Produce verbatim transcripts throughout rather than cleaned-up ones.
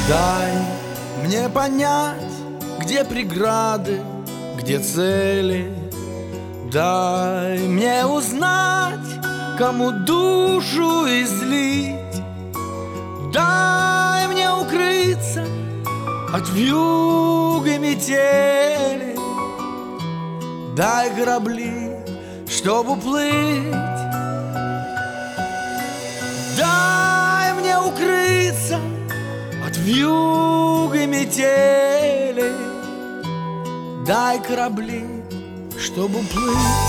Дай мне понять, где преграды, где цели. Дай мне узнать, кому душу излить. Дай мне укрыться от вьюг и метели. Дай корабли, чтоб уплыть. Дай мне укрыться от вьюг и метели. Дай корабли, чтобы уплыть.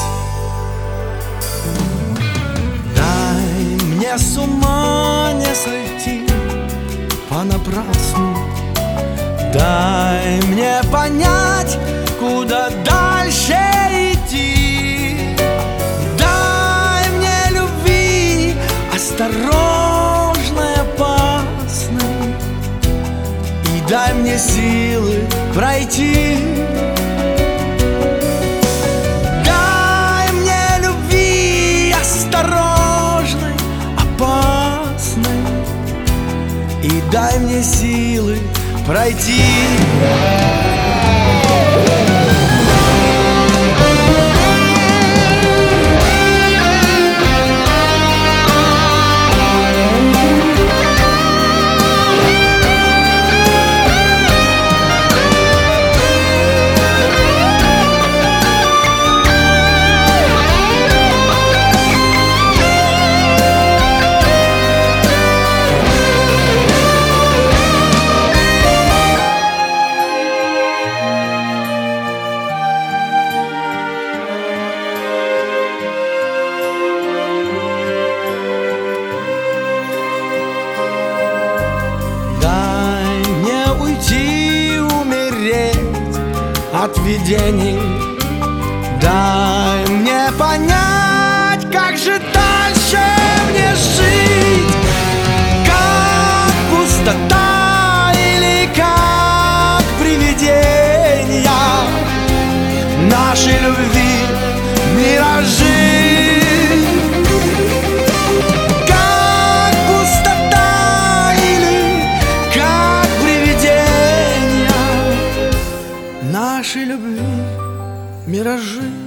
Дай мне с ума не сойти понапрасну. Дай мне понять, куда дальше идти. Дай мне любви осторожной, опасной. И дай мне силы пройти. Дай мне любви осторожной, опасной. И дай мне силы пройти. От видений. Дай мне понять, как же дальше мне жить. Как пустота или как привидения нашей любви миражи. Как пустота или как привидения нашей любви миражи.